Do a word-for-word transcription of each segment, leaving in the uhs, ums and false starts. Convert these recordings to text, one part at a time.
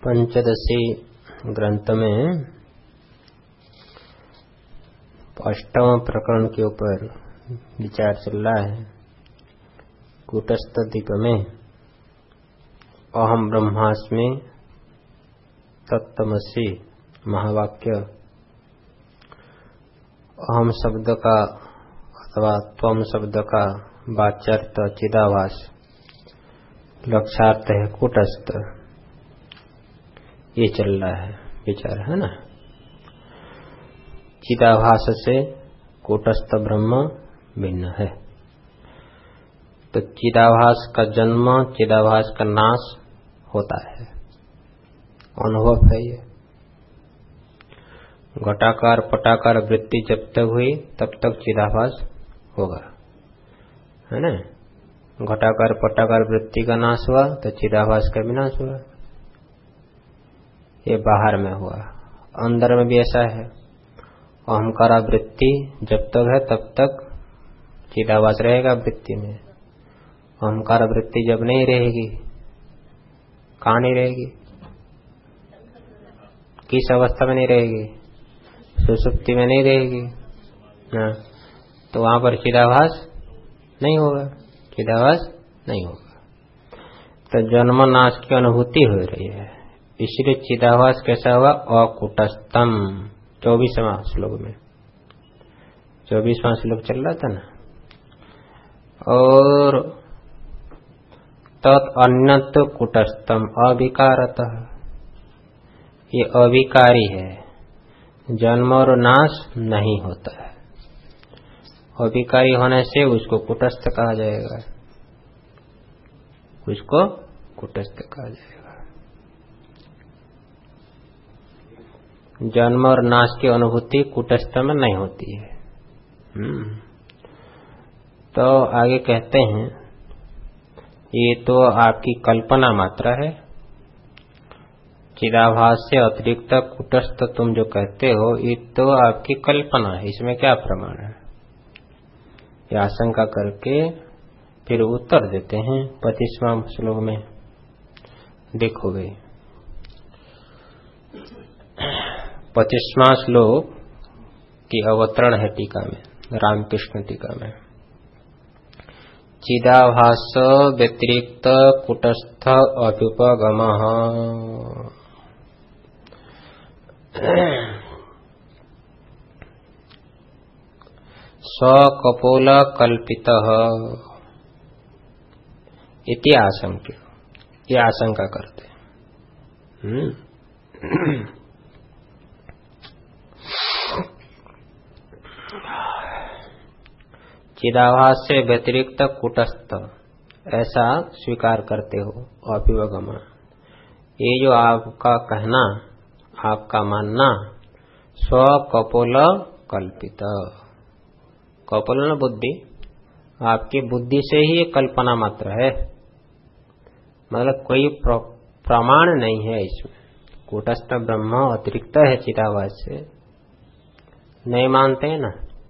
पंचदशी ग्रंथ में अष्टम प्रकरण के ऊपर विचार चल रहा है। कूटस्थ द्वीप में अहम ब्रह्मास्मि तत्त्वमसि महावाक्य अहम शब्द का अथवा त्वम शब्द का वाच्यार्थ चिदाभास, लक्ष्यार्थ है कूटस्थ। ये चल रहा है विचार, है ना। चिदाभास से कूटस्थ ब्रह्म भिन्न है। तो चिदाभास का जन्म, चिदाभास का नाश होता है, अनुभव है ये। घटाकार पटाकार वृत्ति जब तक हुई तब तक चिदाभास होगा, है ना। घटाकार पटाकार वृत्ति का नाश हुआ तो चिदाभास का भी नाश हुआ। ये बाहर में हुआ, अंदर में भी ऐसा है। अहंकारा वृत्ति जब तक है तब तक चिदाभास रहेगा वृत्ति में। अहंकार वृत्ति जब नहीं रहेगी, कहाँ नहीं रहेगी, किस अवस्था में नहीं रहेगी, सुसुप्ति में नहीं रहेगी ना, तो वहां पर चिदाभास नहीं होगा, चिदाभास नहीं होगा। तो जन्म नाश की अनुभूति हो रही है, इसलिए चिदाभास कैसा हुआ, अकूटस्थम। चौबीसवां श्लोक में, चौबीसवां श्लोक चल रहा था ना। और तत् अन्यत कूटस्थम अविकारतः, ये अविकारी है, जन्म और नाश नहीं होता है। अविकारी होने से उसको कूटस्थ कहा जाएगा, उसको कूटस्थ कहा जाएगा। जन्म और नाश की अनुभूति कूटस्थ में नहीं होती है। तो आगे कहते हैं ये तो आपकी कल्पना मात्र है। चिदाभास से अतिरिक्त कूटस्थ तुम जो कहते हो ये तो आपकी कल्पना है, इसमें क्या प्रमाण है। ये आशंका करके फिर उत्तर देते हैं पच्चीसवां श्लोक में। देखोगे पच्चीसवां श्लोक की अवतरण है टीका में, रामकृष्ण टीका में। चिदाभास व्यतिरिक्त कूटस्थ अभ्युपगम स्वकपोल कल्पित इति आशंक्य, ये आशंका करते हैं। चिदाभास से व्यतिरिक्त कूटस्थ ऐसा स्वीकार करते हो अभ्युपगम। ये जो आपका कहना, आपका मानना स्वकपोल कल्पित, कपोल न बुद्धि, आपकी बुद्धि से ही ये कल्पना मात्र है, मतलब कोई प्र, प्रमाण नहीं है इसमें। कूटस्थ ब्रह्म अतिरिक्त है चिदाभास से, नहीं मानते हैं ना,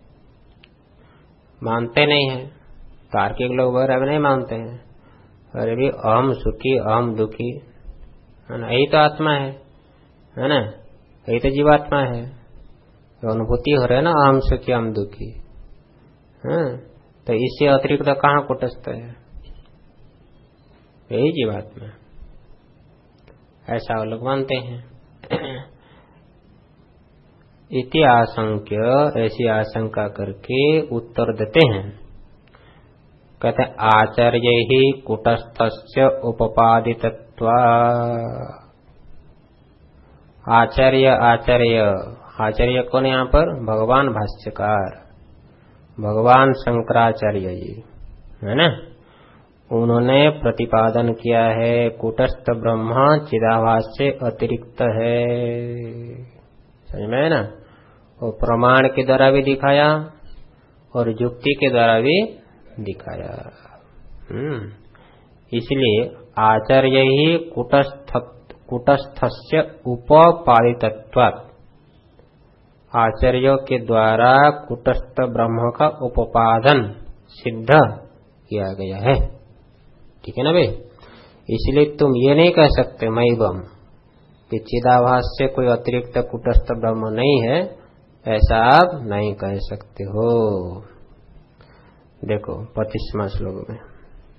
मानते नहीं है। तार्किक लोग वगैरह नहीं मानते हैं। अरे भी अहम सुखी अहम दुखी, है ना, यही तो आत्मा है, है ना, यही तो जीवात्मा है। तो अनुभूति हो रहा है ना अहम सुखी अहम दुखी, है, तो इससे अतिरिक्त कहाँ कूटस्थ है, यही जीवात्मा, ऐसा लोग मानते हैं। इति आशंक्य, ऐसी आशंका करके उत्तर देते हैं। कहते हैं आचार्य ही कूटस्थस्य उपपादितत्वा। आचार्य आचार्य आचार्य कौन यहाँ पर, भगवान भाष्यकार, भगवान शंकराचार्य जी, है ना। उन्होंने प्रतिपादन किया है कूटस्थ ब्रह्म चिदाभास से अतिरिक्त है, समझ में है ना। और प्रमाण के द्वारा भी दिखाया और युक्ति के द्वारा भी दिखाया। हम्म इसलिए आचार्य ही कूटस्थ कूटस्थस्य उपपादितत्वात्, आचार्यों के द्वारा कूटस्थ ब्रह्म का उपादन सिद्ध किया गया है। ठीक है ना भाई। इसलिए तुम ये नहीं कह सकते मैं बम, कि चिदाभास से कोई अतिरिक्त कूटस्थ ब्रह्म नहीं है, ऐसा आप नहीं कह सकते हो। देखो पच्चीसवां श्लोक में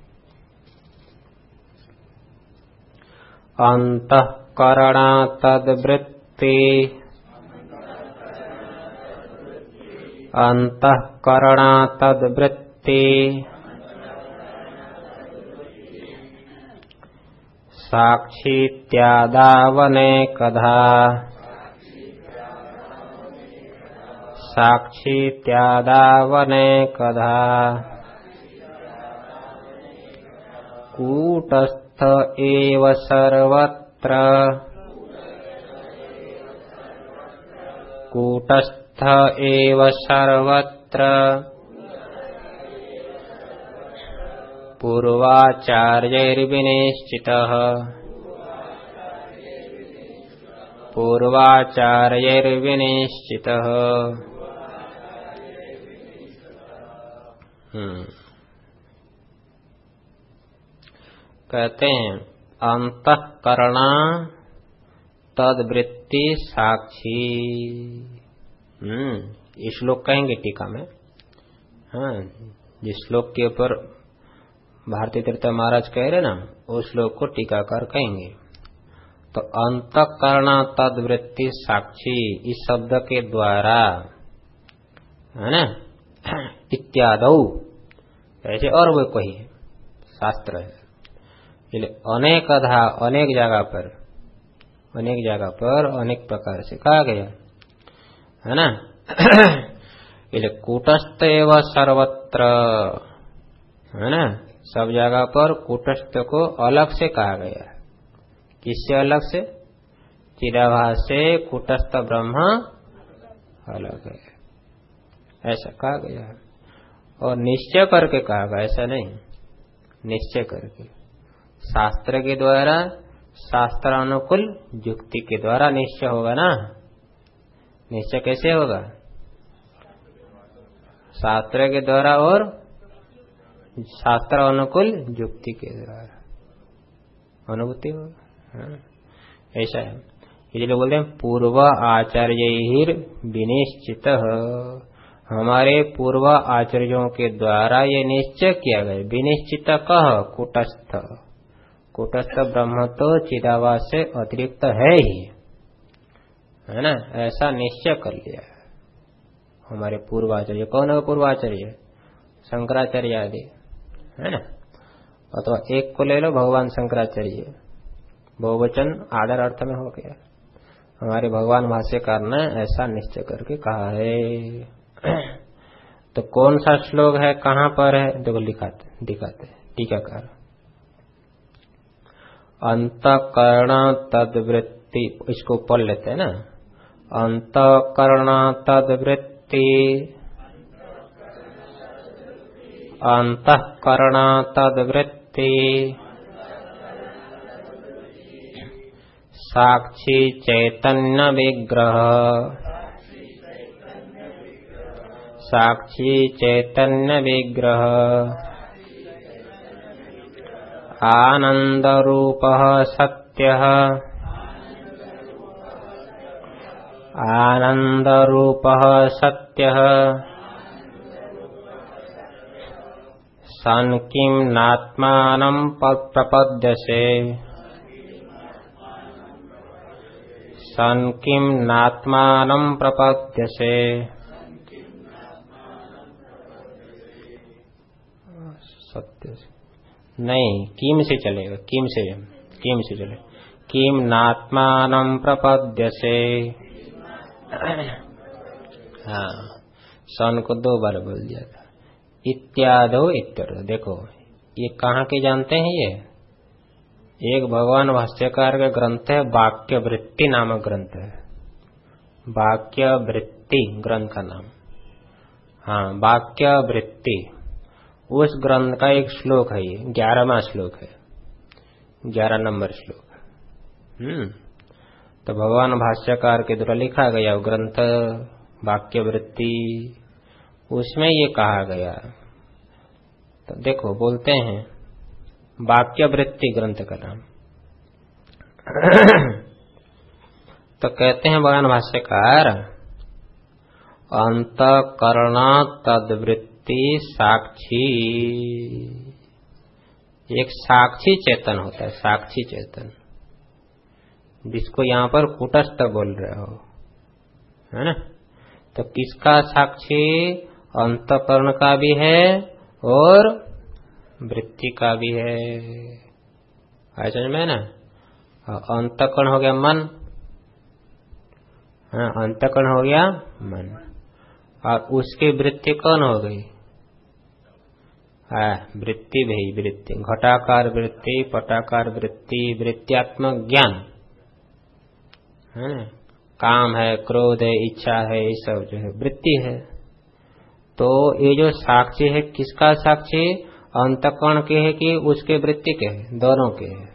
अंतःकरणा तद्वृत्ति अंतःकरणा तद्वृत्ति साक्षीत्यादावनेकधा साक्षीत्यादावनेकधा कूटस्थ एव सर्वत्र कूटस्थ एव सर्वत्र पूर्वाचार्यैर्विनिश्चितः पूर्वाचार्यैर्विनिश्चितः। हम्म कहते हैं अंतःकरणा तद्वृत्ति साक्षी। हम्म ये श्लोक कहेंगे टीका में। हाँ, जिस श्लोक के ऊपर भारती तीर्थ महाराज कह रहे ना, उस श्लोक को टीकाकार कहेंगे। तो अंतःकरणा तद्वृत्ति साक्षी इस शब्द के द्वारा, है ना, इत्यादौ ऐसे और वो कोई शास्त्र है, इसलिए अनेकधा अनेक जगह पर अनेक जगह पर अनेक प्रकार से कहा गया है ना। इसलिए कूटस्थ एवं सर्वत्र, है ना, सब जगह पर कूटस्थ को अलग से कहा गया है। किससे अलग से? चिदाभास से कूटस्थ ब्रह्म अलग है, ऐसा कहा गया है। और निश्चय करके कहा गया, ऐसा नहीं, निश्चय करके शास्त्र के द्वारा, शास्त्र अनुकूल युक्ति के द्वारा निश्चय होगा ना। निश्चय कैसे होगा? शास्त्र के द्वारा और शास्त्र अनुकूल युक्ति के द्वारा अनुभूति होगा। ऐसा है, इसलिए बोलते हैं पूर्व आचार्य विनिश्चित, हमारे पूर्व आचार्यों के द्वारा ये निश्चय किया गया। विनिश्चित कह कूटस्थ, कूटस्थ ब्रह्म तो चिदाभास से अतिरिक्त है ही, है ना, ऐसा निश्चय कर लिया हमारे पूर्वाचार्य। कौन है पूर्वाचार्य? शंकराचार्य आदि, है ना। अथवा एक को ले लो, भगवान शंकराचार्य, बहुवचन आदर अर्थ में हो गया। हमारे भगवान भाष्यकार ने ऐसा निश्चय करके कहा है। तो कौन सा श्लोक है, कहां पर है? देखो लिखाते दिखाते टीकाकार। अंतःकरण तद्वृत्ति, इसको पढ़ लेते हैं ना। अंतःकरण तद्वृत्ति, अंतःकरण तद्वृत्ति साक्षी चैतन्य विग्रह, साक्षी चैतन्य विग्रह आनंद रूपः सत्यः, आनंद रूपः सत्यः सन किं नात्मानं प्रपद्यसे, सन किं नात्मानं प्रपद्यसे। सत्य से नहीं, किम से चलेगा, किम से, किम से चले, किम नात्मानं प्रपद्यसे। हाँ, सन को दो बार बोल दिया था। इत्यादो इत्यादो, देखो ये कहाँ के जानते हैं? ये एक भगवान भाष्यकार का ग्रंथ है, वाक्य वृत्ति नामक ग्रंथ है। वाक्य वृत्ति ग्रंथ का नाम, हाँ, वाक्य वृत्ति। उस ग्रंथ का एक श्लोक है, ये ग्यारहवां श्लोक है, ग्यारह नंबर श्लोक। हम्म तो भगवान भाष्यकार के द्वारा लिखा गया वो ग्रंथ वाक्य वृत्ति, उसमें ये कहा गया। तो देखो बोलते हैं वाक्य वृत्ति ग्रंथ का नाम। तो कहते हैं भगवान भाष्यकार, अंतःकरण तद्वृत्ति साक्षी। एक साक्षी चेतन होता है, साक्षी चेतन, जिसको यहां पर कूटस्थ बोल रहे हो, है ना। तो किसका साक्षी? अंतःकरण का भी है और वृत्ति का भी है। है समझ में ना। अंतःकरण हो गया मन, हाँ, अंतःकरण हो गया मन, और उसकी वृत्ति कौन हो गई? हाँ, वृत्ति भी, वृत्ति घटाकार वृत्ति, पटाकार वृत्ति, वृत्त्यात्मक ज्ञान, है ना। काम है, क्रोध है, इच्छा है, ये सब जो है वृत्ति है। तो ये जो साक्षी है, किसका साक्षी? अंतःकरण के है कि उसके वृत्ति के है? दोनों के है।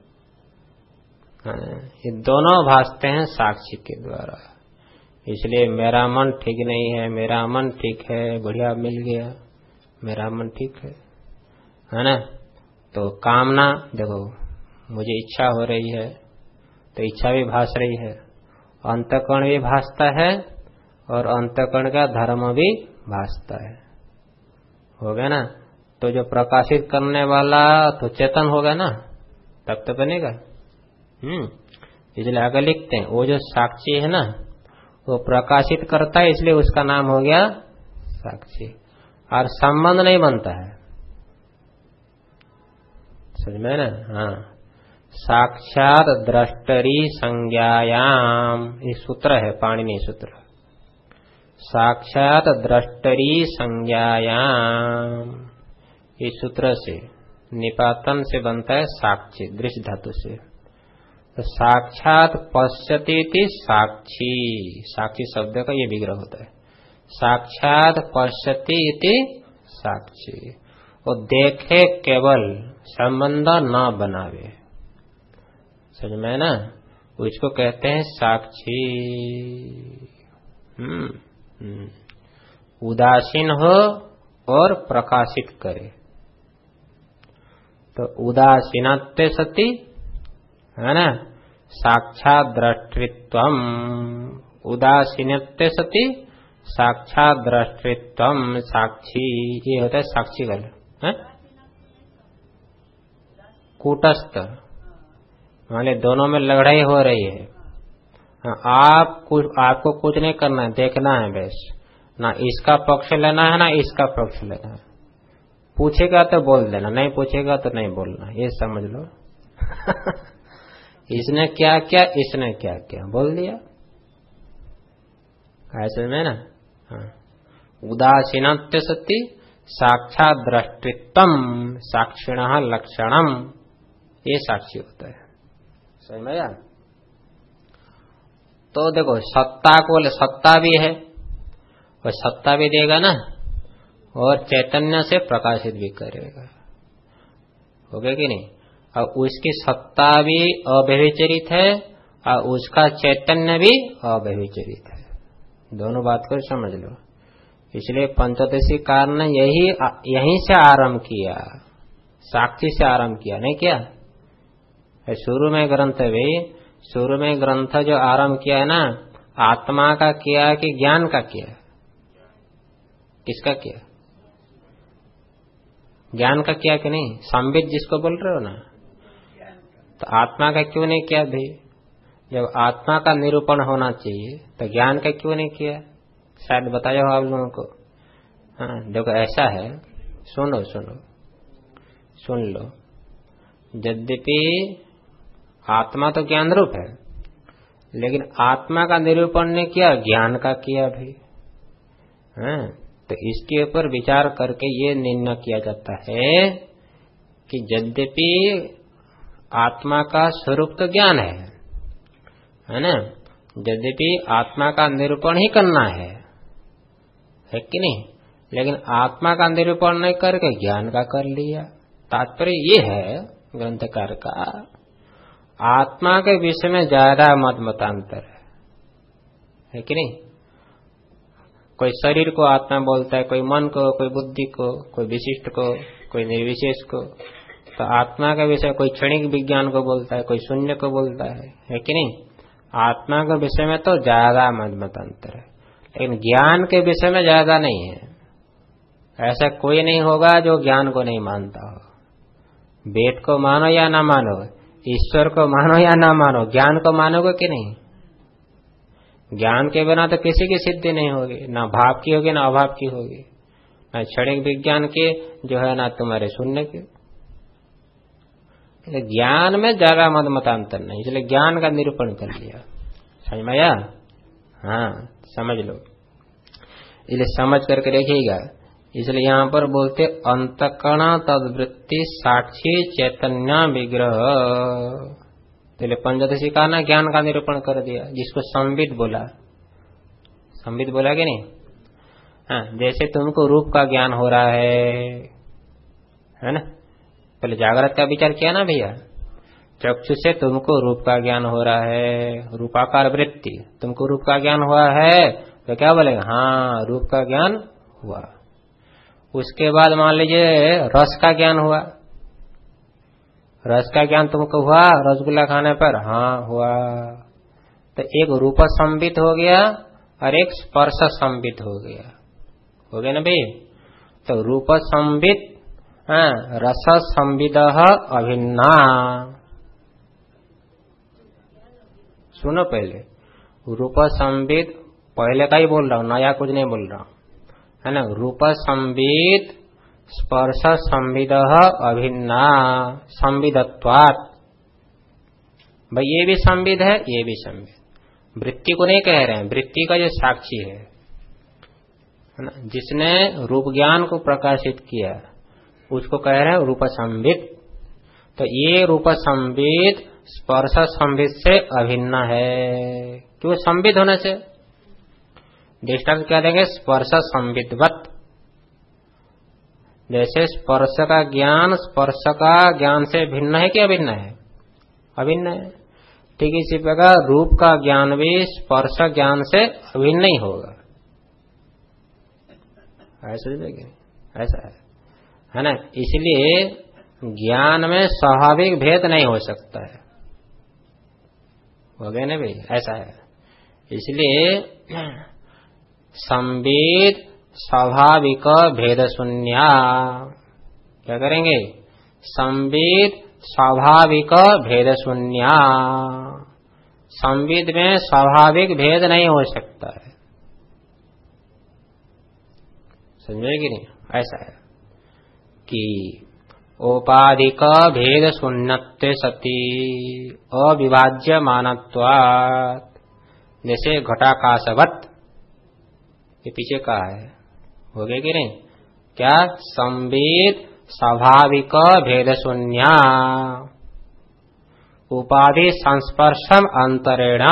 ये दोनों भासते हैं साक्षी के द्वारा। इसलिए मेरा मन ठीक नहीं है, मेरा मन ठीक है, बढ़िया मिल गया, मेरा मन ठीक है, है ना। तो कामना, देखो मुझे इच्छा हो रही है, तो इच्छा भी भास रही है, अंतःकरण भी भासता है और अंतःकरण का धर्म भी भासता है। हो गया ना। तो जो प्रकाशित करने वाला तो चेतन होगा ना, तब तो बनेगा। हम्म इसलिए आगे लिखते हैं, वो जो साक्षी है ना, वो प्रकाशित करता है, इसलिए उसका नाम हो गया साक्षी। और संबंध नहीं बनता है, समझ में ना। हाँ, साक्षात द्रष्टरी संज्ञायाम, ये सूत्र है, पाणिनि सूत्र। साक्षात द्रष्टरी संज्ञायाम, इस सूत्र से निपातन से बनता है साक्षी, दृश्य धातु से। तो साक्षात पश्यति साक्षी, साक्षी शब्द का ये विग्रह होता है। साक्षात पश्यति इति साक्षी, वो देखे केवल, संबंध न बनावे, समझ में ना, उसको कहते हैं साक्षी। हम्म हम्म उदासीन हो और प्रकाशित करे। तो उदासीनत्व सति, है ना, साक्षात द्रष्टृत्वम, उदासीनत्व सति साक्षात द्रष्टृत्वम साक्षी, ये होता है साक्षी गल, है कूटस्थ, माने दोनों में लड़ाई हो रही है। आप कुछ, आपको कुछ नहीं करना है, देखना है बस, ना इसका पक्ष लेना है ना इसका पक्ष लेना है। पूछेगा तो बोल देना, नहीं पूछेगा तो नहीं बोलना, ये समझ लो। इसने क्या किया, इसने क्या किया, बोल दिया, ऐसे में ना। हाँ, उदासीनत्व सति साक्षात द्रष्टृत्वम साक्षिणः लक्षणम, ये साक्षी होता है, समझ में आया। तो देखो सत्ता को, सत्ता भी है, और सत्ता भी देगा ना, और चैतन्य से प्रकाशित भी करेगा, हो गया कि नहीं। और उसकी सत्ता भी अव्यभिचरित है और उसका चैतन्य भी अव्यभिचरित है, दोनों बात को समझ लो। इसलिए पंचदशी कार ने यही यहीं से आरंभ किया, साक्षी से आरंभ किया, नहीं किया। शुरू में ग्रंथ भी, शुरू में ग्रंथ जो आरंभ किया है ना, आत्मा का किया कि ज्ञान का किया? किसका किया? ज्ञान का किया कि नहीं? संबित जिसको बोल रहे हो ना, तो आत्मा का क्यों नहीं किया भाई? जब आत्मा का निरूपण होना चाहिए तो ज्ञान का क्यों नहीं किया? शायद बताया हो आप लोगों को। हाँ देखो ऐसा है, सुनो सुनो सुन लो, यद्यपि आत्मा तो ज्ञान रूप है, लेकिन आत्मा का निरूपण ने किया, ज्ञान का किया भी। हाँ, तो इसके ऊपर विचार करके ये निर्णय किया जाता है कि यद्यपि आत्मा का स्वरूप तो ज्ञान है, है ना, यद्यपि आत्मा का निरूपण ही करना है, है कि नहीं, लेकिन आत्मा का निरूपण नहीं करके ज्ञान का कर लिया। तात्पर्य ये है ग्रंथकार का, आत्मा के विषय में ज्यादा मत मतांतर है, है कि नहीं। कोई शरीर को आत्मा बोलता है, कोई मन को, कोई बुद्धि को, कोई विशिष्ट को, कोई निर्विशेष को। तो आत्मा का विषय कोई क्षणिक विज्ञान को बोलता है, कोई शून्य को बोलता है, है कि नहीं। आत्मा के विषय में तो ज्यादा मत मतांतर है, लेकिन ज्ञान के विषय में ज्यादा नहीं है। ऐसा कोई नहीं होगा जो ज्ञान को नहीं मानता हो। वेद को मानो या ना मानो, ईश्वर को मानो या ना मानो, ज्ञान को मानोगे कि नहीं? ज्ञान के बिना तो किसी की सिद्धि नहीं होगी, ना भाव की होगी ना अभाव की होगी, ना क्षणिक विज्ञान के जो है ना तुम्हारे शून्य के। ज्ञान में ज्यादा मत मतांतर नहीं, इसलिए ज्ञान का निरूपण कर लिया। समझ में आया? हाँ समझ लो, इसलिए समझ करके देखिएगा। इसलिए यहां पर बोलते अंतकरण तद्वृत्ति साक्षी चैतन्य विग्रह। पहले पंचदशी का ना ज्ञान का निरूपण कर दिया, जिसको संविद बोला। संविद बोला कि नहीं? हाँ, जैसे तुमको रूप का ज्ञान हो रहा है, है ना? पहले जागृत का विचार किया ना भैया। चक्षु से तुमको रूप का ज्ञान हो रहा है, रूपाकार वृत्ति, तुमको रूप का ज्ञान हुआ है, तो क्या बोलेगा? हाँ रूप का ज्ञान हुआ। उसके बाद मान लीजिए रस का ज्ञान हुआ, रस का ज्ञान तुमको हुआ रसगुल्ला खाने पर, हाँ हुआ। तो एक रूप संबित हो गया और एक स्पर्श संबित हो गया, हो गया ना भाई? तो रूप संबित रस संविद अभिन्ना। सुनो पहले, रूप संबित पहले का ही बोल रहा हूं, नया कुछ नहीं बोल रहा हूं, है ना? रूप संबित स्पर्श संविद अभिन्ना संविदत्वात्। भाई ये भी संविद है, ये भी संविद। वृत्ति को नहीं कह रहे हैं, वृत्ति का जो साक्षी है, है ना, जिसने रूप ज्ञान को प्रकाशित किया, उसको कह रहे हैं रूप संविद। तो ये रूप संविद स्पर्श संविद से अभिन्न है। क्यों संविद होने से? दृष्टांत क्या देंगे? स्पर्श संविदवत। जैसे स्पर्श का ज्ञान स्पर्श का ज्ञान से भिन्न है कि अभिन्न है? अभिन्न है। ठीक इसी प्रकार रूप का ज्ञान भी स्पर्श ज्ञान से अभिन्न ही होगा। ऐसा देखें, ऐसा है, है ना? इसलिए ज्ञान में स्वाभाविक भेद नहीं हो सकता है, हो गया ना भाई? ऐसा है। इसलिए संवेद स्वाभाविक भेद शून्य। क्या करेंगे? संवेद स्वाभाविक भेद शून्य। संवेद में स्वाभाविक भेद नहीं हो सकता है, समझे कि नहीं? ऐसा है कि औपाधिक भेद शून्यत्वे सति अविभाज्य मानत्वात्। जैसे घटाकाशवत, ये पीछे कहा है, हो गया कि नहीं? क्या? संवेद स्वाभाविक भेद शून्य उपाधि संस्पर्शम अंतरेण,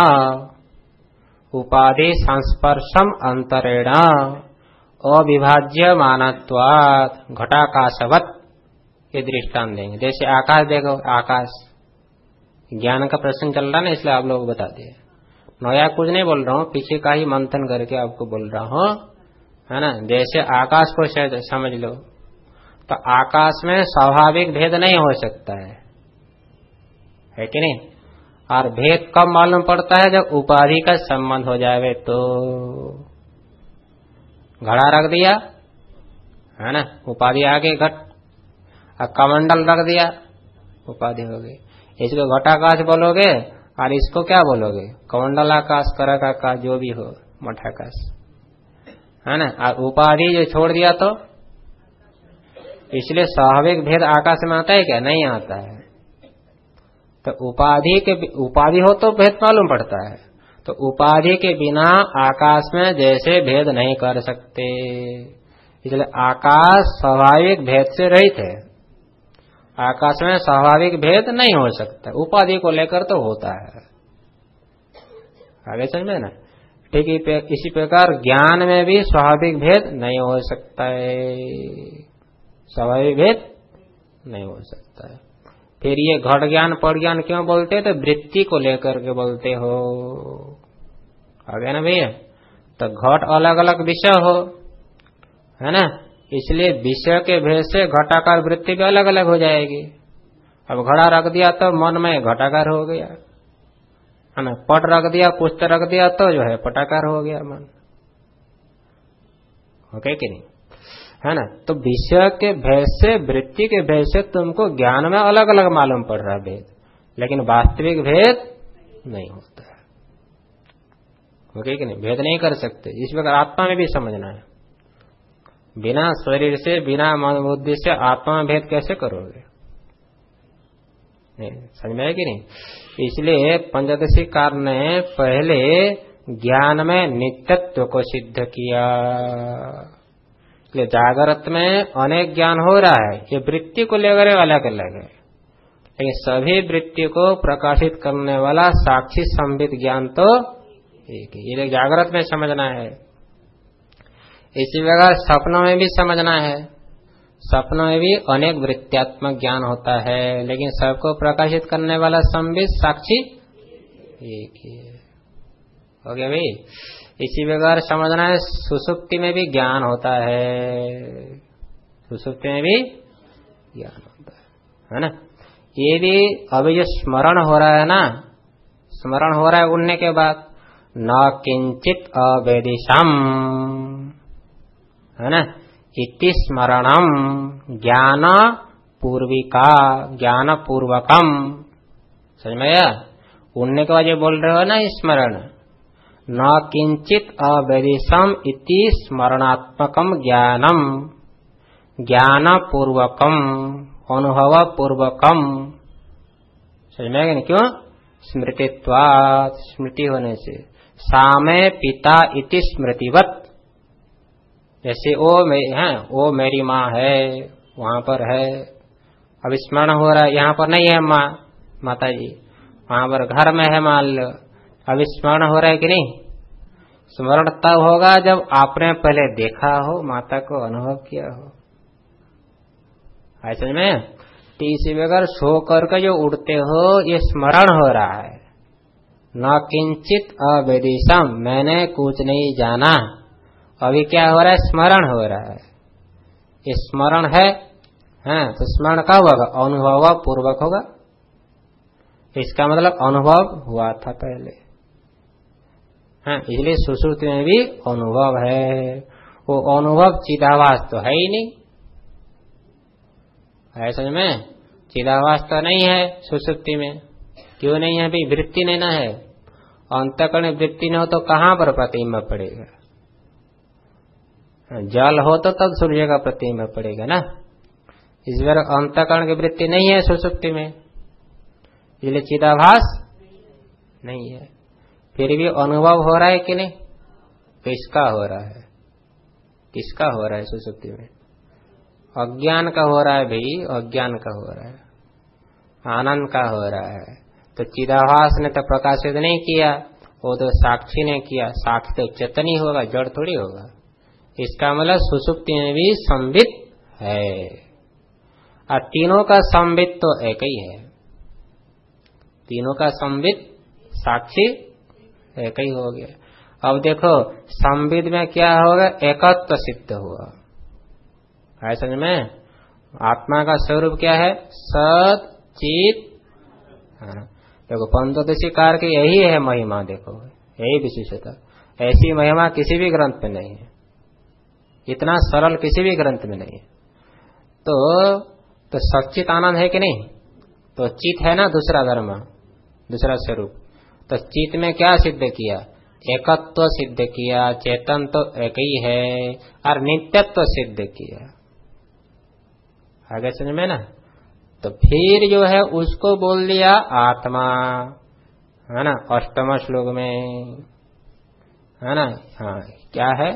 उपाधि संस्पर्शम अंतरेण अविभाज्य मानत्वात् घटाकाशवत। ये दृष्टांत देंगे। जैसे आकाश देखो, आकाश ज्ञान का प्रश्न चल रहा ना, इसलिए आप लोग बता दिए। नया कुछ नहीं बोल रहा हूँ, पीछे का ही मंथन करके आपको बोल रहा हूँ, है ना? जैसे आकाश को शायद समझ लो, तो आकाश में स्वाभाविक भेद नहीं हो सकता है, है कि नहीं? और भेद कब मालूम पड़ता है? जब उपाधि का संबंध हो जाए। तो घड़ा रख दिया, है ना, उपाधि आगे घट, और कमंडल रख दिया, उपाधि हो गई। इसको घटाकाश बोलोगे और इसको क्या बोलोगे? कमंडल आकाश, करक आकाश, जो भी हो, मठाकाश, है ना? और उपाधि जो छोड़ दिया तो, इसलिए स्वाभाविक भेद आकाश में आता है क्या? नहीं आता है। तो उपाधि के उपाधि हो तो भेद मालूम पड़ता है। तो उपाधि के बिना आकाश में जैसे भेद नहीं कर सकते, इसलिए आकाश स्वाभाविक भेद से रहित है। आकाश में स्वाभाविक भेद नहीं हो सकता, उपाधि को लेकर तो होता है। आगे समझे ना? ठीक है। इसी प्रकार ज्ञान में भी स्वाभाविक भेद नहीं हो सकता है, स्वाभाविक भेद नहीं हो सकता है। फिर ये घट ज्ञान पट ज्ञान क्यों बोलते हैं? तो वृत्ति को लेकर के बोलते हो, आगे ना भैया? तो घट अलग अलग विषय हो, है ना, इसलिए विषय के भेद से घटाकार वृत्ति भी अलग अलग हो जाएगी। अब घड़ा रख दिया तो मन में घटाकार हो गया, है ना, पट रख दिया, कुछ रख दिया तो जो है पटाकार हो गया मन, ओके कि नहीं, है ना। तो विषय के भेद से, वृत्ति के भेद से तुमको ज्ञान में अलग अलग मालूम पड़ रहा है भेद, लेकिन वास्तविक भेद नहीं होता है, ओके कि नहीं, भेद नहीं कर सकते। इस प्रकार आत्मा में भी समझना है, बिना शरीर से, बिना मन बुद्धि से आत्मा में भेद कैसे करोगे, समझ में है कि नहीं। इसलिए पंचदशीकार ने पहले ज्ञान में नित्यत्व को सिद्ध किया। जागृत में अनेक ज्ञान हो रहा है, ये वृत्ति को लेकर अलग अलग है, लेकिन सभी वृत्ति को प्रकाशित करने वाला साक्षी संबित ज्ञान तो एक ही। ये जागृत में समझना है। इसी प्रकार सपनों में भी समझना है, सपनों में भी अनेक वृत्त्यात्मक ज्ञान होता है, लेकिन सबको प्रकाशित करने वाला संबित साक्षी एक ही है, हो गया भाई। इसी प्रकार समझना है सुसुप्ति में भी ज्ञान होता है, सुसुप्ति में भी ज्ञान होता है, है ना। ये भी अभी जो स्मरण हो रहा है ना, स्मरण हो रहा है उड़ने के बाद, न किंचित अवेदिशम, है ना, इति स्मरणम ज्ञान पूर्विका, ज्ञान पूर्वकम, समझ में आया। उड़ने के बाद ये बोल रहे हो ना स्मरण, न किंचित अवेदिशम इति स्मरणात्मकम ज्ञानम, ज्ञान पूर्वकम, अनुभव पूर्वकम, समझ में आएगा। क्यों? स्मृतित्वात्, स्मृति होने से। सामे पिता इति स्मृतिवत, जैसे ओ है, वो मेरी माँ है, वहां पर है, अब स्मरण हो रहा है, यहाँ पर नहीं है माँ, माता जी, वहां पर घर में है मान लो, अब स्मरण हो रहा है कि नहीं। स्मरण तब होगा जब आपने पहले देखा हो, माता को अनुभव किया हो, ऐसे में। तीसरी बगैर सो करके जो उड़ते हो, ये स्मरण हो रहा है। न किंचित अवेदिशम, मैंने कुछ नहीं जाना, अभी क्या हो रहा है, स्मरण हो रहा है। ये स्मरण है, है तो स्मरण कब होगा, अनुभव पूर्वक होगा। इसका मतलब अनुभव हुआ था पहले, हाँ, इसलिए सुषुप्ति में भी अनुभव है। वो अनुभव चिदाभास तो है ही नहीं, है समझ में। चिदाभास तो नहीं है सुषुप्ति में, क्यों नहीं है भाई, वृत्ति नहीं ना है। अंतःकरण वृत्ति न हो तो कहां पर प्रतिबिंब पड़ेगा, जल हो तो तब सूर्य का प्रतिबिंब पड़ेगा ना। इस बार अंतःकरण की वृत्ति नहीं है सुषुप्ति में, इसलिए चिदाभास नहीं है। फिर भी अनुभव हो रहा है कि नहीं, किसका हो रहा है, किसका हो रहा है सुषुप्ति में, अज्ञान का हो रहा है भाई, अज्ञान का हो रहा है, आनंद का हो रहा है। तो चिदाभास ने तो प्रकाशित नहीं किया, वो तो साक्षी ने किया। साक्षी तो चेतन ही होगा, जड़ थोड़ी होगा। इसका मतलब सुषुप्ति में भी संबित है, और तीनों का संबित तो एक ही है, तीनों का संबित साक्षी एक ही हो गया। अब देखो संबित में क्या होगा, एकत्व सिद्ध हुआ, है समझ में। आत्मा का स्वरूप क्या है, सत चित। हाँ, देखो पंचदशी कार की यही है महिमा, देखो यही विशेषता। ऐसी महिमा किसी भी ग्रंथ में नहीं है, इतना सरल किसी भी ग्रंथ में नहीं है। तो तो सच्चित आनंद है कि नहीं, तो चित है ना दूसरा धर्म, दूसरा स्वरूप। तो चित में क्या सिद्ध किया, एकत्व सिद्ध किया, चेतन तो एक ही है, और नित्यत्व सिद्ध किया। आगे समझ में ना। तो फिर जो है उसको बोल दिया आत्मा, है ना, अष्टम श्लोक में, है ना। हाँ क्या है,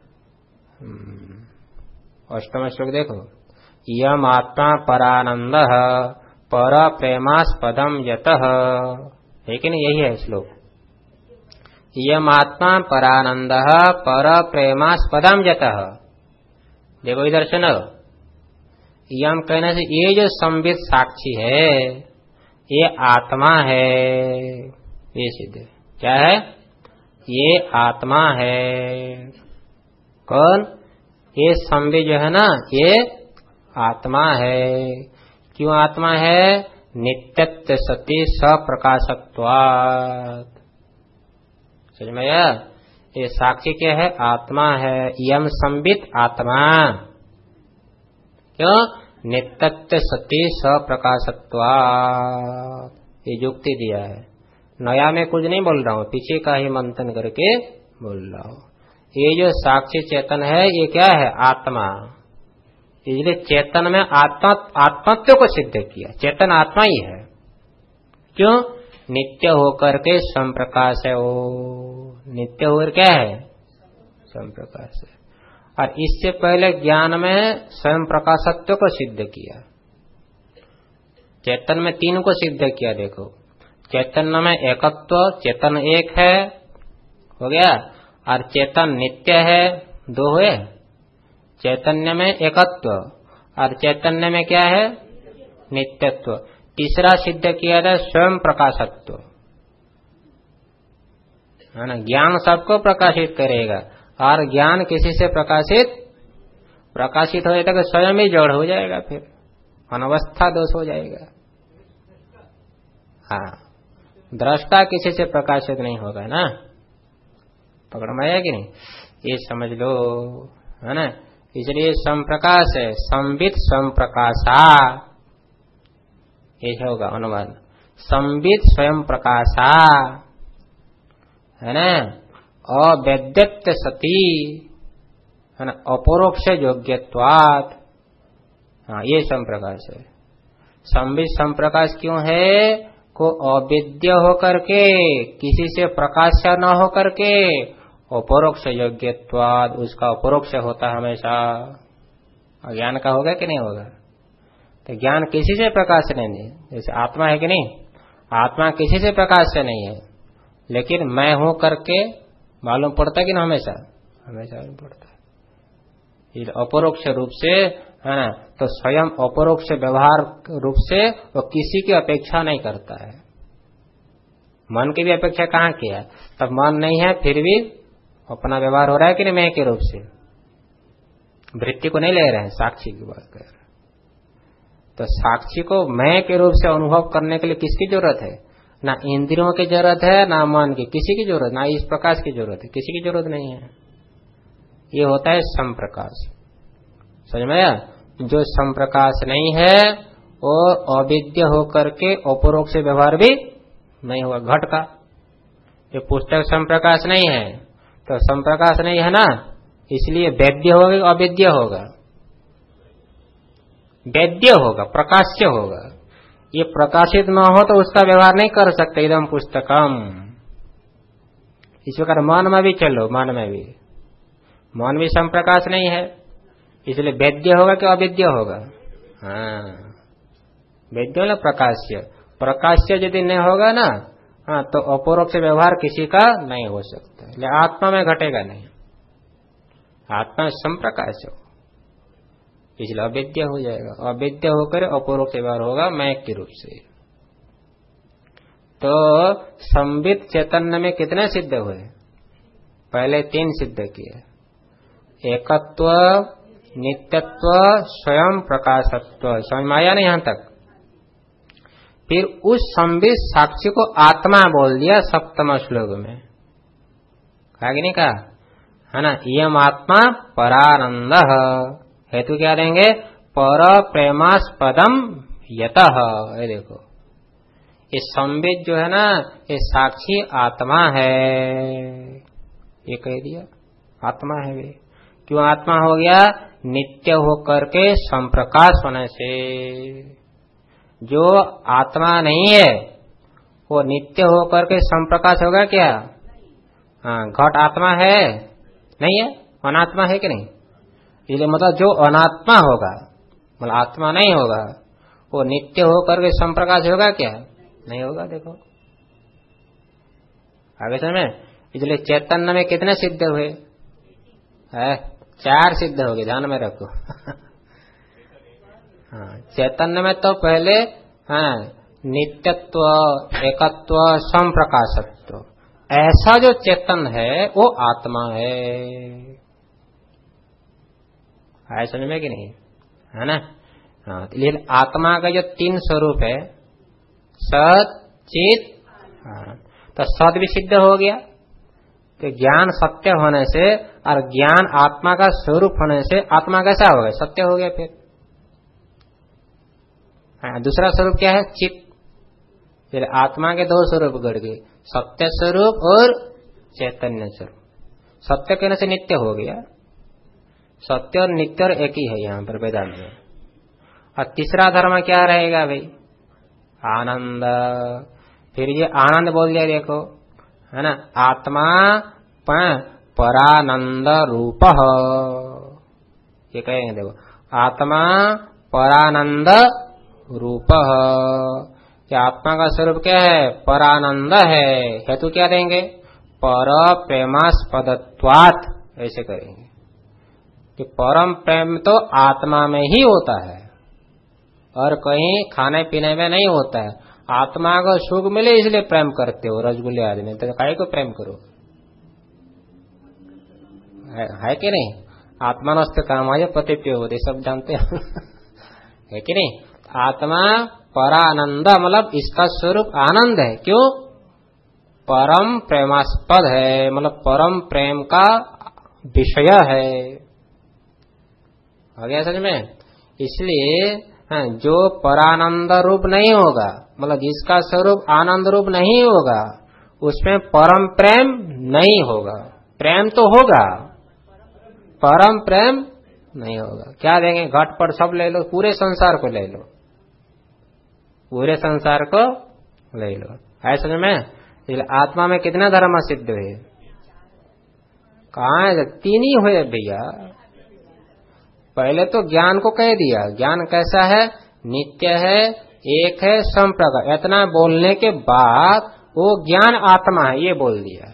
अष्टम श्लोक देखो, यम आत्मा परानंद पर प्रेमास्पदम यतः, है कि नहीं, यही है श्लोक। यम आत्मा परानंद पर प्रेमास्पदम यतः, देखो इधर सुनो, यम कहने से ये जो संबित साक्षी है ये आत्मा है, ये सिद्ध क्या है, ये आत्मा है। कौन, ये संबित जो है ना, ये आत्मा है। क्यों आत्मा है, नित्यत्व सति सप्रकाशत्वात्। समझ में आया? ये साक्षी क्या है? आत्मा है। यम संबित आत्मा। क्यों? नित्यत्व सति सप्रकाशत्वात्। ये युक्ति दिया है, नया में कुछ नहीं बोल रहा हूं, पीछे का ही मंथन करके बोल रहा हूं। ये जो साक्षी चेतन है ये क्या है? आत्मा। इसलिए चेतन में आत्मा आत्मत्व को सिद्ध किया। चेतन आत्मा ही है। क्यों? नित्य होकर के स्वयं प्रकाश है। वो नित्य होकर क्या है? स्वयं प्रकाश है। और इससे पहले ज्ञान में स्वयं प्रकाशत्व को सिद्ध किया। चेतन में तीन को सिद्ध किया। देखो, चैतन्य में एकत्व, चेतन एक है, हो गया। और चेतन नित्य है, दो हुए। चैतन्य में एकत्व और चैतन्य में क्या है? नित्यत्व। तीसरा सिद्ध किया था स्वयं प्रकाशत्व, है ना। ज्ञान सबको प्रकाशित करेगा और ज्ञान किसी से प्रकाशित प्रकाशित हो जाएगा, स्वयं ही जड़ हो जाएगा, फिर अनवस्था दोष हो जाएगा। हाँ, दृष्टा किसी से प्रकाशित नहीं होगा ना। पकड़ में आया कि नहीं? ये समझ लो, है ना। इसलिए संप्रकाश है, संबित संप्रकाशा, ये होगा अनुवाद। संबित स्वयं प्रकाशा, है ना। अवैद्यत्व सती, है ना। अपरोक्ष योग्यत्वात्, हाँ, ये संप्रकाश है। संबित संप्रकाश क्यों है? को अविद्य होकर के, किसी से प्रकाश्य न होकर के, अपरोक्ष योग्यत्वाद, उसका अपरोक्ष होता है हमेशा। ज्ञान का होगा कि नहीं होगा? तो ज्ञान किसी से प्रकाश नहीं है। जैसे आत्मा है कि नहीं? आत्मा किसी से प्रकाश से नहीं है, लेकिन मैं हूं करके मालूम पड़ता है कि ना? हमेशा हमेशा मालूम पड़ता है। अपरोक्ष रूप से, है ना। तो स्वयं अपरोक्ष व्यवहार रूप से वो किसी की अपेक्षा नहीं करता है। मन की भी अपेक्षा कहाँ की है? तब मन नहीं है फिर भी अपना व्यवहार हो रहा है कि नहीं? मैं के रूप से वृत्ति को नहीं ले रहे हैं, साक्षी की बात कर रहे हैं। तो साक्षी को मैं के रूप से अनुभव करने के लिए किसकी जरूरत है? ना इंद्रियों की जरूरत है, ना मन की, किसी की जरूरत, ना इस प्रकाश की जरूरत है, किसी की जरूरत नहीं है। ये होता है संप्रकाश। समझ में आया? जो संप्रकाश नहीं है वो अविद्य होकर के अपरोक्ष व्यवहार भी नहीं हुआ। घट का ये पुस्तक संप्रकाश नहीं है, तो संप्रकाश नहीं है ना, इसलिए वैद्य होगा, अविद्य होगा। वैद्य होगा, प्रकाश्य होगा। ये प्रकाशित न हो तो उसका व्यवहार नहीं कर सकते। इदम पुस्तकम। इस प्रकार मन में भी चलो, मन में भी मन भी संप्रकाश नहीं है, इसलिए वैद्य होगा कि अविद्य होगा? हाँ, वैद्य मतलब प्रकाश्य। प्रकाश्य यदि नहीं होगा ना, हाँ, तो अपरोक्ष व्यवहार किसी का नहीं हो सकता। इसलिए आत्मा में घटेगा नहीं, आत्मा संप्रकाश हो, इसलिए अविद्य हो जाएगा। अविद्य होकर अपरोक्ष व्यवहार होगा मैं के रूप से। तो संबित चैतन्य में कितने सिद्ध हुए? पहले तीन सिद्ध किए। एकत्व, नित्यत्व, स्वयं प्रकाशत्व। समझ में आया नहीं यहां तक? फिर उस संबित साक्षी को आत्मा बोल दिया सप्तम श्लोक में। कहा कि नहीं कहा? है ना। यम आत्मा परानंद। हेतु क्या देंगे? पर प्रेमास्पदम यतः। ये देखो, ये संबित जो है ना, ये साक्षी आत्मा है, ये कह दिया आत्मा है। वे क्यों आत्मा हो गया? नित्य होकर के संप्रकाश होने से। जो आत्मा नहीं है वो नित्य होकर के संप्रकाश होगा क्या? हाँ, घट आत्मा है नहीं है, अनात्मा है कि नहीं? इसलिए मतलब जो अनात्मा होगा, मतलब आत्मा नहीं होगा, वो नित्य होकर के संप्रकाश होगा क्या? नहीं होगा। देखो आगे समझ। इसलिए चैतन्य में कितने सिद्ध हुए? है चार सिद्ध हो गए, ध्यान में रखो। हाँ, चैतन्य में तो पहले हाँ नित्यत्व, एकत्व, संप्रकाशत्व। ऐसा जो चेतन है वो आत्मा है। है समझ में कि नहीं? है ना। हाँ, लेकिन आत्मा का जो तीन स्वरूप है, सत चित आनंद। तो सत भी सिद्ध हो गया। तो ज्ञान सत्य होने से और ज्ञान आत्मा का स्वरूप होने से आत्मा कैसा हो गया? सत्य हो गया। फिर हाँ, दूसरा स्वरूप क्या है? चित। फिर आत्मा के दो स्वरूप गढ़ गए, सत्य स्वरूप और चैतन्य स्वरूप। सत्य कहने से नित्य हो गया। सत्य और नित्य और एक ही है यहाँ पर वेदांत में। और तीसरा धर्म क्या रहेगा भाई? आनंद। फिर ये आनंद बोल दिया, देखो है ना, आत्मा परानंद रूप। ये कहेंगे देखो, आत्मा परानंद रूप। क्या आत्मा का स्वरूप क्या है? परानंद है। हेतु क्या देंगे? पर प्रेमास्पदत्वात्, ऐसे करेंगे कि परम प्रेम तो आत्मा में ही होता है और कहीं खाने पीने में नहीं होता है। आत्मा को सुख मिले इसलिए प्रेम करते हो, रसगुल्ले आदमी, तो काहे को प्रेम करो? है, है कि नहीं? आत्मानस्त कामाय पतिप्य होते, सब जानते हैं है कि नहीं? आत्मा परानंद मतलब इसका स्वरूप आनंद है। क्यों? परम प्रेमास्पद है, मतलब परम प्रेम का विषय है। आ गया समझ में? इसलिए हाँ, जो परानंद रूप नहीं होगा, मतलब जिसका स्वरूप आनंद रूप नहीं होगा, उसमें परम प्रेम नहीं होगा। प्रेम तो होगा, परम प्रेम नहीं होगा। क्या देंगे? घटपट सब ले लो, पूरे संसार को ले लो, पूरे संसार को ले लो। है समझ में? आत्मा में कितना धर्म सिद्ध है? कहाँ है? तीन ही हुए भैया। पहले तो ज्ञान को कह दिया, ज्ञान कैसा है? नित्य है, एक है, संप्रकार। इतना बोलने के बाद वो ज्ञान आत्मा है ये बोल दिया।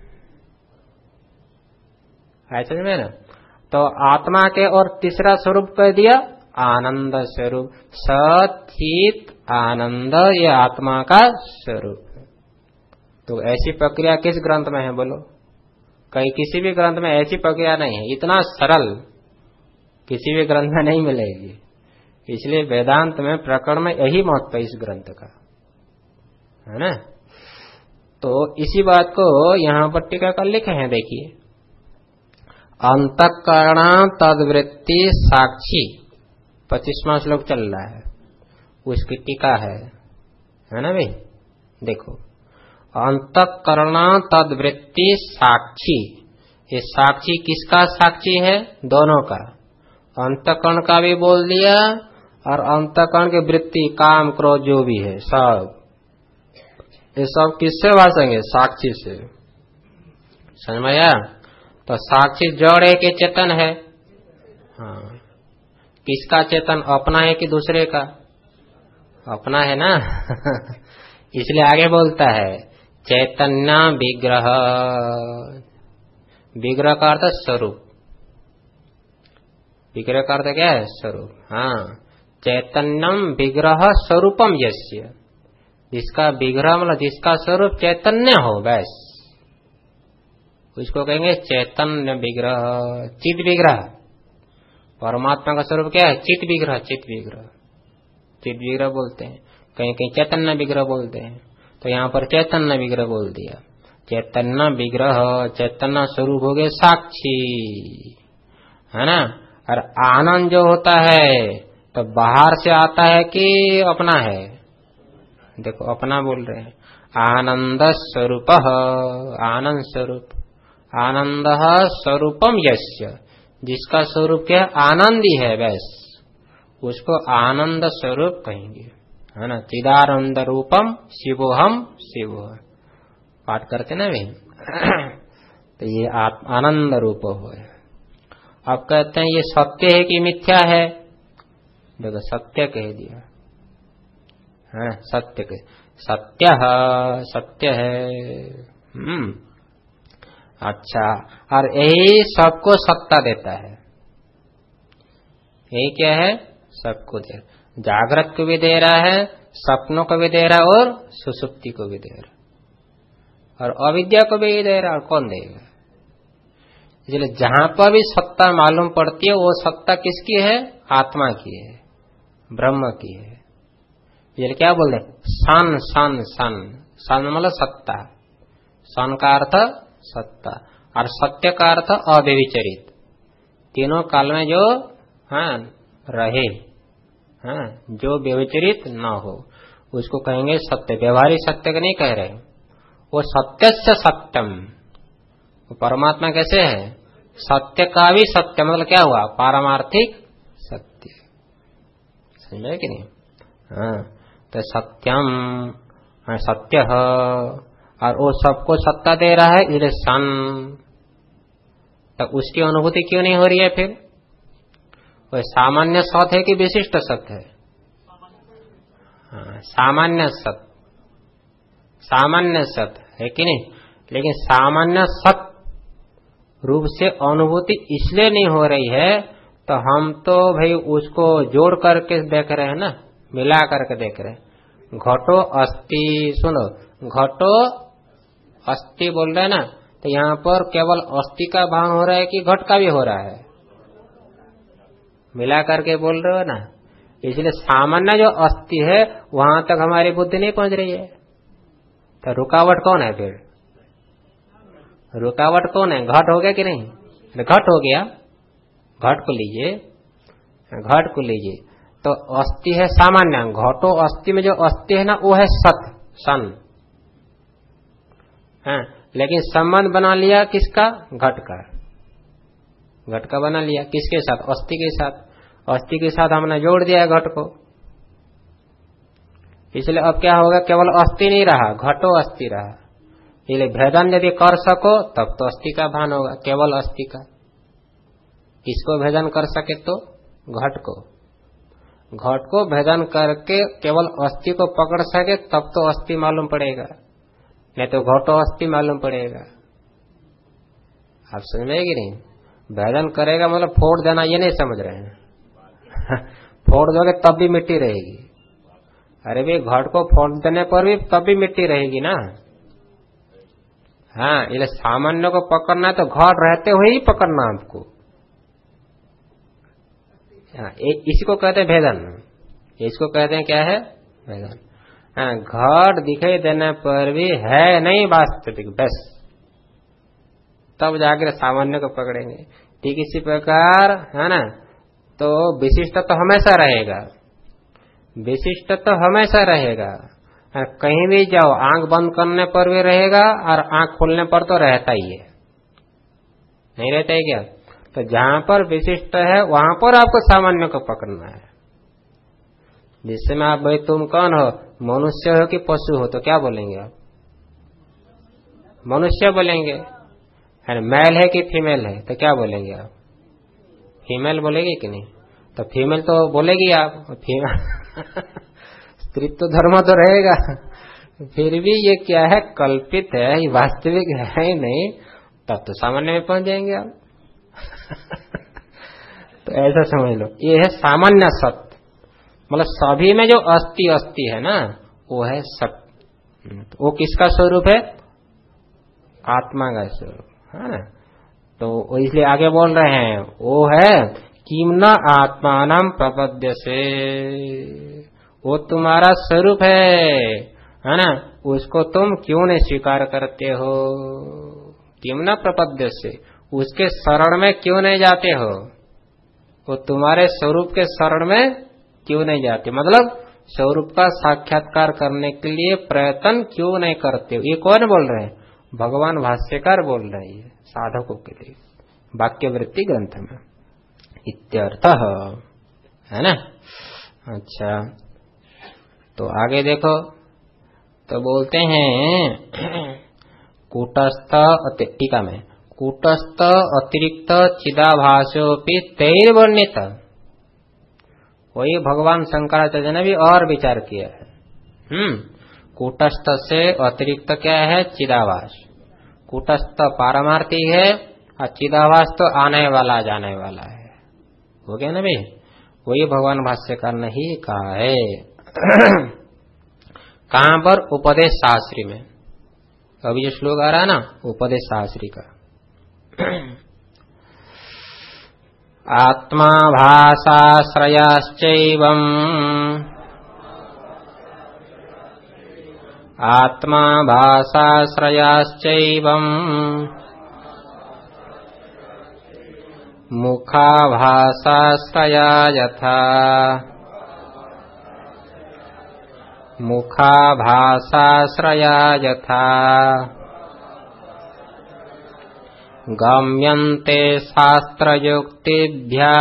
है समझ में ना? तो आत्मा के और तीसरा स्वरूप कह दिया आनंद स्वरूप। सचित आनंद ये आत्मा का स्वरूप है। तो ऐसी प्रक्रिया किस ग्रंथ में है बोलो? कहीं किसी भी ग्रंथ में ऐसी प्रक्रिया नहीं है। इतना सरल किसी भी ग्रंथ में नहीं मिलेगी। इसलिए वेदांत में प्रकरण में यही महत्व है इस ग्रंथ का, है ना? तो इसी बात को यहां पर टीकाकार लिखे हैं, देखिए। अंतःकरण तद्वृत्ति साक्षी, पच्चीसवां श्लोक चल रहा है, उसकी टीका है, है ना भाई? देखो, अंतःकरण तद्वृत्ति साक्षी। ये साक्षी किसका साक्षी है? दोनों का। अंतःकरण का भी बोल दिया और अंतःकरण की वृत्ति, काम क्रोध जो भी है सब, ये सब किससे भाषेंगे? साक्षी से। समझ में आया? तो साक्षी जड़ है कि चेतन है? हाँ। किसका चेतन? अपना है कि दूसरे का? अपना है ना इसलिए आगे बोलता है चैतन्य विग्रह। विग्रह का अर्थ स्वरूप। विग्रह का अर्थ क्या है? स्वरूप। हाँ, चैतन्यम विग्रह स्वरूपम यस्य। जिसका विग्रह मतलब जिसका स्वरूप चैतन्य हो, बस उसको कहेंगे चैतन्य विग्रह। चित विग्रह, परमात्मा का स्वरूप क्या है? चित विग्रह। चित विग्रह, चित विग्रह बोलते हैं, कहीं कहीं चैतन्य विग्रह बोलते हैं। तो यहाँ पर चैतन्य विग्रह बोल दिया। चैतन्य विग्रह, चैतन्य स्वरूप हो गए साक्षी, है ना? और आनंद जो होता है तो बाहर से आता है कि अपना है? देखो अपना बोल रहे हैं। आनंद स्वरूप, आनंद स्वरूप। आनंद स्वरूपम यस्य, जिसका स्वरूप क्या है? आनंद ही है, बस उसको आनंद स्वरूप कहेंगे, है ना? चिदानंद रूपम शिवोहम शिव, पाठ करते ना भी तो ये आप आनंद रूप हो। अब कहते हैं ये सत्य है कि मिथ्या है? देखो सत्य कह दिया, है ना? सत्य कह, सत्य है, सत्य है। हम्म अच्छा, और यही सबको सत्ता देता है। यही क्या है? सबको दे, जागृत को भी दे रहा है, सपनों को भी दे रहा है और सुसुप्ति को भी दे रहा है, और अविद्या को भी दे रहा है। और कौन देगा? इसलिए जहां पर भी सत्ता मालूम पड़ती है वो सत्ता किसकी है? आत्मा की है, ब्रह्म की है। ये क्या बोल रहे? सन सन सन सन मतलब सत्ता, सन का अर्थ सत्ता और सत्य का अर्थ अव्यभिचरित, तीनों काल में जो हाँ रहे, हाँ जो व्यभिचरित न हो उसको कहेंगे सत्य। व्यवहारिक सत्य का नहीं कह रहे, वो सत्य से सत्यम, वो परमात्मा कैसे है? सत्य का भी सत्य, मतलब क्या हुआ? पारमार्थिक सत्य, समझ में कि नहीं? हाँ तो सत्यम सत्य है, और वो सबको सत्ता दे रहा है, इसलिए सन। तो उसकी अनुभूति क्यों नहीं हो रही है फिर? वो सामान्य सत है कि विशिष्ट सत्य है? हाँ, सामान्य सत, सामान्य सत है कि नहीं? लेकिन सामान्य सत रूप से अनुभूति इसलिए नहीं हो रही है, तो हम तो भाई उसको जोड़ करके देख रहे हैं ना, मिला करके देख रहे हैं। घटो अस्थि, सुनो, घटो अस्थि बोल रहे हैं ना, तो यहाँ पर केवल अस्थि का भान हो रहा है कि घट का भी हो रहा है? मिला करके बोल रहे हो ना, इसलिए सामान्य जो अस्थि है वहां तक हमारी बुद्धि नहीं पहुंच रही है। तो रुकावट कौन है फिर? रुकावट कौन है? घट हो गया कि नहीं? घट हो गया, घट को लीजिए, घट को लीजिए, तो अस्थि है सामान्य, घटो अस्थि में जो अस्थि है ना वो है सत, सन, हाँ, लेकिन संबंध बना लिया किसका? घट का, घट का बना लिया किसके साथ? अस्थि के साथ। अस्थि के साथ हमने जोड़ दिया है घट को, इसलिए अब क्या होगा? केवल अस्थि नहीं रहा, घटो अस्थि रहा। इसलिए भेदन यदि कर सको तब तो अस्थि का भान होगा, केवल अस्थि का। किसको भेदन कर सके? तो घट को, घट को भेदन करके केवल अस्थि को पकड़ सके तब तो अस्थि मालूम पड़ेगा, नहीं तो घटो अस्थि मालूम पड़ेगा। आप समझ में कि नहीं? भेदन करेगा मतलब फोड़ देना, ये नहीं समझ रहे हैं? फोड़ दोगे तब भी मिट्टी रहेगी। अरे भाई घट को फोड़ देने पर भी तब भी मिट्टी रहेगी ना। हाँ, इसलिए सामान्य को पकड़ना है तो घट रहते हुए ही पकड़ना आपको। हाँ, इसको कहते हैं भेदन, इसको कहते हैं क्या है? भेदन। हाँ, घट दिखाई देने पर भी है नहीं वास्तविक, बस तब जाकर सामान्य को पकड़ेंगे। ठीक इसी प्रकार है ना, तो विशिष्ट तो हमेशा रहेगा, विशिष्ट तो हमेशा रहेगा, कहीं भी जाओ आंख बंद करने पर भी रहेगा और आंख खोलने पर तो रहता ही है, नहीं रहता है क्या? तो जहां पर विशिष्ट है वहां पर आपको सामान्य को पकड़ना है। जिससे में आप भाई तुम कौन हो, मनुष्य हो कि पशु हो, तो क्या बोलेंगे आप? मनुष्य बोलेंगे। है मेल है कि फीमेल है, तो क्या बोलेंगे आप? फीमेल बोलेगी कि नहीं? तो फीमेल तो बोलेगी आप, फीमेल स्त्रीत्व धर्म तो रहेगा, फिर भी ये क्या है? कल्पित है, ये वास्तविक है ही नहीं, तब तो सामान्य में पहुंच जाएंगे आप। तो ऐसा समझ लो, ये है सामान्य सत्य, मतलब सभी में जो अस्थि अस्थि है ना वो है सत्य। तो वो किसका स्वरूप है? आत्मा का स्वरूप है ना। तो इसलिए आगे बोल रहे हैं वो है किम न आत्मानम प्रपद्य से, वो तुम्हारा स्वरूप है है ना, उसको तुम क्यों नहीं स्वीकार करते हो? किम न प्रपद्य से, उसके शरण में क्यों नहीं जाते हो? वो तुम्हारे स्वरूप के शरण में क्यों नहीं जाते, मतलब स्वरूप का साक्षात्कार करने के लिए प्रयत्न क्यों नहीं करते हो? ये कौन बोल रहे हैं? भगवान भाष्यकार बोल रहे हैं साधकों के लिए, वाक्यवृत्ति ग्रंथ में इत्यर्थ है ना। अच्छा, तो आगे देखो, तो बोलते हैं कूटस्थ, टीका में कूटस्थ अतिरिक्त चिदाभासोपि तैर्वर्णित, वही भगवान शंकराचार्य ने भी और विचार किया है। हम्म कूटस्थ से अतिरिक्त क्या है? चिदाभास। कूटस्थ पारमार्थी है और चिदाभास तो आने वाला जाने वाला है, हो गया ना भाई? वही भगवान भाष्यकार ने ही कहा है। कहां पर? उपदेश शास्त्री में। अभी जो श्लोक आ रहा है ना उपदेश शास्त्री का, आत्मा भाषाश्रयाश्चैवम् आत्मा भासाश्रयाश्चैवम् मुखाभासाश्रया यथा मुखाभासाश्रया यथा गम्यन्ते शास्त्रयुक्तिभ्या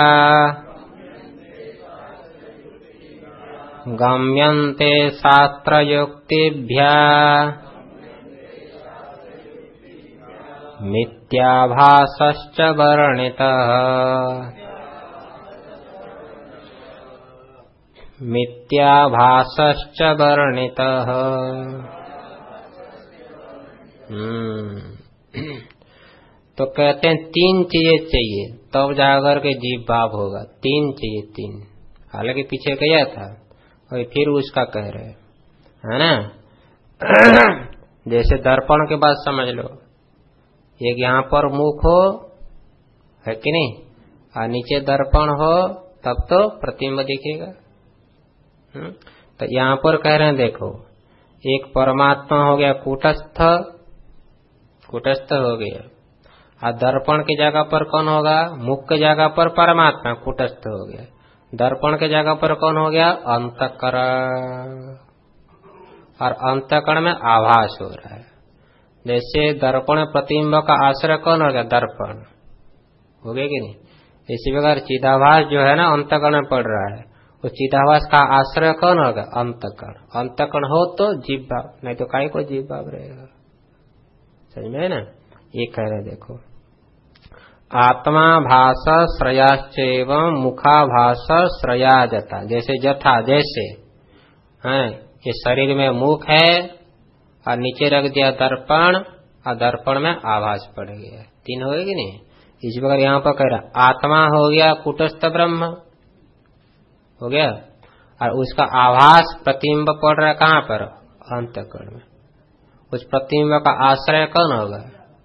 गम्यन्ते शास्त्रयुक्तिभ्या मिथ्याभासश्च वर्णितः मिथ्याभासश्च वर्णितः। तो कहते हैं तीन चीजें चाहिए तब जाकर के जीव भाव होगा। तीन चाहिए, तीन। हालांकि पीछे गया था और फिर उसका कह रहे है ना। जैसे दर्पण के बाद समझ लो, एक यहाँ पर मुख हो, है कि नहीं, और नीचे दर्पण हो, तब तो प्रतिबिंब दिखेगा। तो यहाँ पर कह रहे हैं देखो, एक परमात्मा हो गया कूटस्थ, कूटस्थ हो गया, और दर्पण की जगह पर कौन होगा, मुख की जगह पर परमात्मा कूटस्थ हो गया, दर्पण की जगह पर कौन हो गया, अंतःकरण, और अंतःकरण में आभास हो रहा है। जैसे दर्पण प्रतिबिंब का आश्रय कौन हो गया, दर्पण हो गया कि नहीं। इसी प्रकार चिदाभास जो है ना अंतःकरण में पड़ रहा है, वो चिदाभास का आश्रय कौन होगा, अंतःकरण। अंतःकरण हो तो जीव भाव, नहीं तो काहे को जीव भाव रहेगा। समझ में ना। ये कह रहे देखो, आत्मा भास श्रयाश्चैवं मुखाभास श्रया जथा। जैसे जथा जैसे है, ये शरीर में मुख है और नीचे रख दिया दर्पण, और दर्पण में आभास पड़ गया, तीन हो गए कि नहीं। इस प्रकार यहाँ पर कह रहा आत्मा हो गया कूटस्थ ब्रह्म हो गया, और उसका आभास प्रतिबिंब पड़ रहा है कहाँ पर, अंतःकरण में। उस प्रतिबिंब का आश्रय कौन होगा,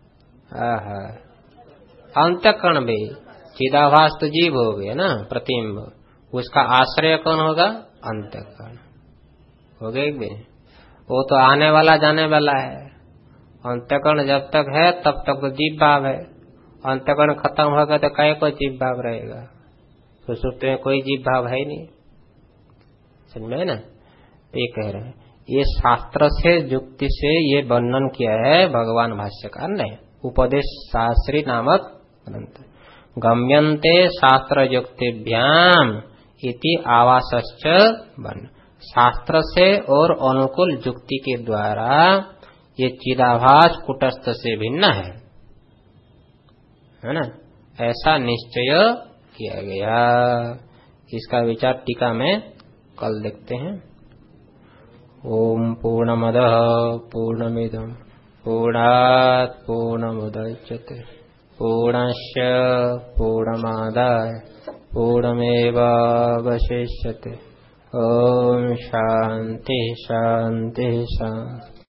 अंतःकरण भी। चिदाभास तो जीव हो गया ना, प्रतिबिंब, उसका आश्रय कौन होगा, अंतःकरण हो गया भी। वो तो आने वाला जाने वाला है। अंतःकरण जब तक है तब तक तो जीव भाव है, अंतःकरण खत्म होगा तो कई को जीव भाव रहेगा। तो सुप्त में कोई जीव भाव है नहीं। समझ में ना। ये कह रहे हैं, ये शास्त्र से युक्ति से ये वर्णन किया है भगवान भाष्यकार ने, उपदेश शास्त्री नामक ग्रंथ। गम्यन्ते शास्त्र युक्तिभ्याम इति आवासश्च वर्ण। शास्त्र से और अनुकूल युक्ति के द्वारा ये चिदाभास कुटस्थ से भिन्न है, है ना, ऐसा निश्चय किया गया। इसका विचार टीका में कल देखते हैं। ओम पूर्णमदः पूर्णमिदं पूर्णात् पूर्णमुदच्यते पूर्णस्य पूर्णमादाय पूर्णमेवावशिष्यते। ओम शांति शांति शांति।